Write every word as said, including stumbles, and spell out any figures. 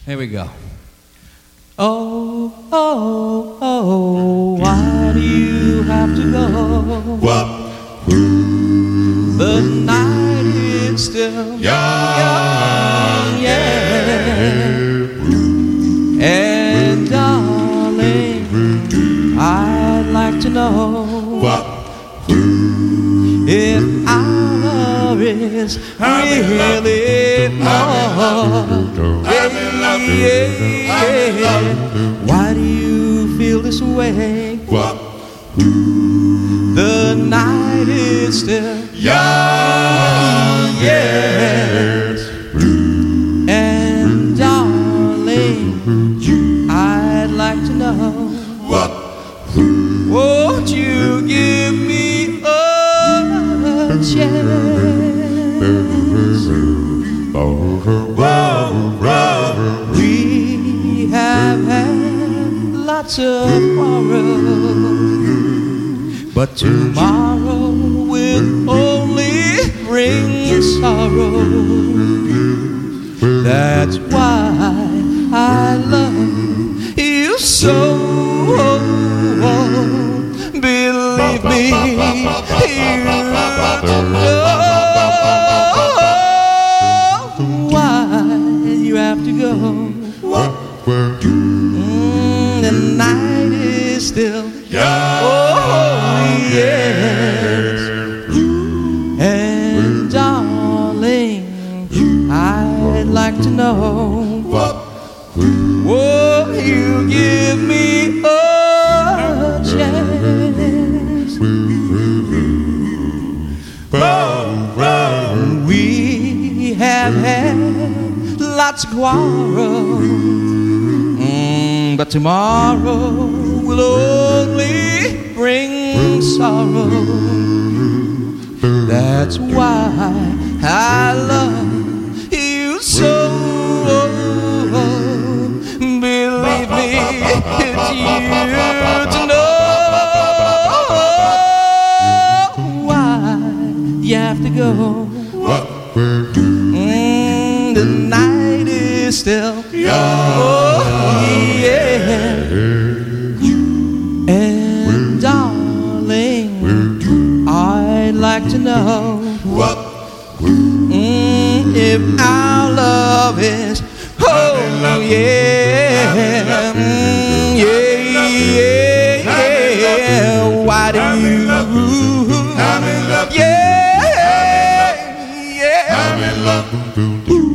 Here we go. Oh, oh, oh, why do you have to go? What? The night is still young, yeah. And darling, I'd like to know What? if our love is really more. Yeah, yeah, yeah. Why do you feel this way? What? The night is still Young, yes. and darling, I'd like to know, What? won't you give me a chance? We have had lots of quarrels, but tomorrow will only bring sorrow. That's why I love you so. Believe me, you know why you have to go. Mm, the night is still Young, oh yes, and darling, I'd like to know, What? will you give me a chance? We have had lots of quarrels, mm, but tomorrow will only bring sorrow. That's why I love you so. Believe me, it's you to know why you have to go. What? Mm, the night is still young, oh yeah. And darling, I'd like to know What? mm, if our love is oh yeah, mm, yeah, yeah, yeah. Why do you? I'm in love. Yeah, yeah. I'm in love.